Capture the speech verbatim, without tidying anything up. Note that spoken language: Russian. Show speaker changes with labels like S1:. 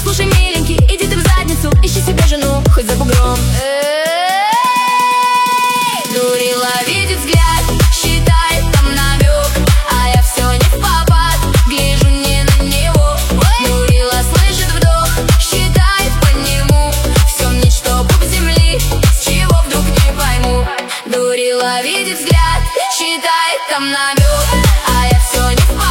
S1: Послушай, миленький, иди ты в задницу, ищи себе жену, хоть за бугром. Дурила, видит взгляд, считает там намек, а я все не в попад, гляжу не на него. Дурила, слышит вдох, считает по нему, все мнит, что пуп земли, с чего вдруг не пойму. Дурила, видит взгляд, считает там намек, а я все не в попад.